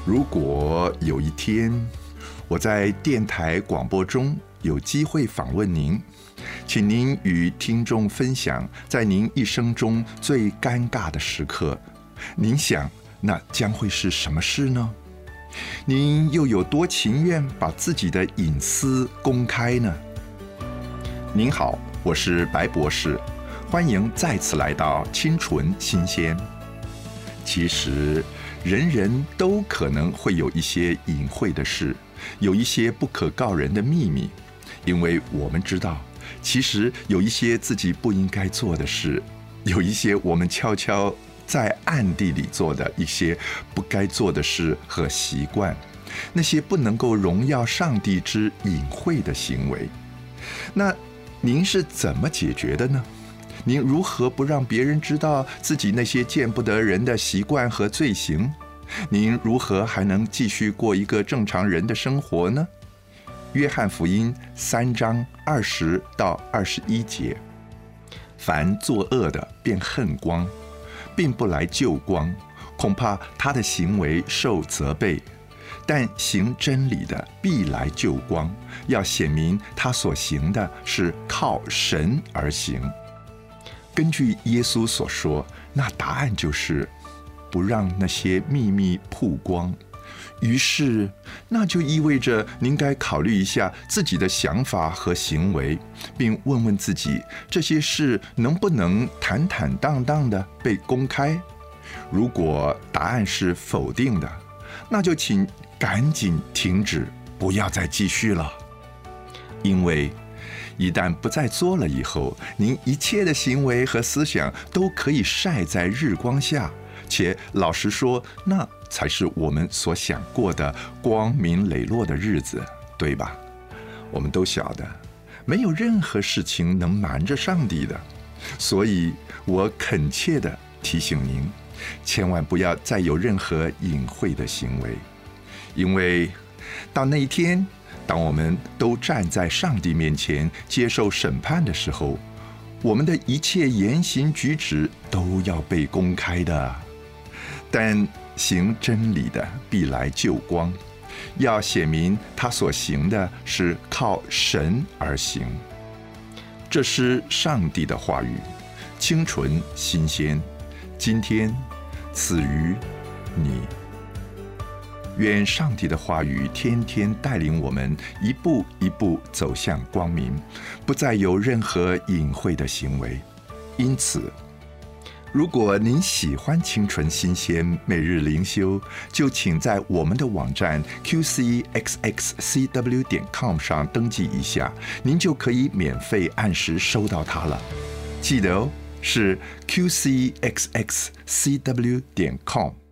如果有一天我在电台广播中有机会访问您，请您与听众分享在您一生中最尴尬的时刻，您想那将会是什么事呢？您又有多情愿把自己的隐私公开呢？您好，我是白博士，欢迎再次来到清纯新鲜。其实人人都可能会有一些隐晦的事，有一些不可告人的秘密，因为我们知道，其实有一些自己不应该做的事，有一些我们悄悄在暗地里做的一些不该做的事和习惯，那些不能够荣耀上帝之隐晦的行为。那您是怎么解决的呢？您如何不让别人知道自己那些见不得人的习惯和罪行？您如何还能继续过一个正常人的生活呢？约翰福音3章20到21节，凡作恶的便恨光，并不来救光，恐怕他的行为受责备。但行真理的必来救光，要显明他所行的是靠神而行。根据耶稣所说，那答案就是不让那些秘密曝光。于是那就意味着您该考虑一下自己的想法和行为，并问问自己，这些事能不能坦坦荡荡地被公开？如果答案是否定的，那就请赶紧停止，不要再继续了。因为一旦不再做了以后，您一切的行为和思想都可以晒在日光下，且老实说，那才是我们所想过的光明磊落的日子，对吧？我们都晓得，没有任何事情能瞒着上帝的，所以我恳切地提醒您，千万不要再有任何隐晦的行为，因为到那一天，当我们都站在上帝面前接受审判的时候，我们的一切言行举止都要被公开的。但行真理的必来救光，要显明他所行的是靠神而行。这是上帝的话语，清纯新鲜，今天赐予你。愿上帝的话语天天带领我们一步一步走向光明，不再有任何隐晦的行为。因此，如果您喜欢清纯新鲜每日灵修，就请在我们的网站 qcxxcw.com 上登记一下，您就可以免费按时收到它了。记得哦，是 qcxxcw.com。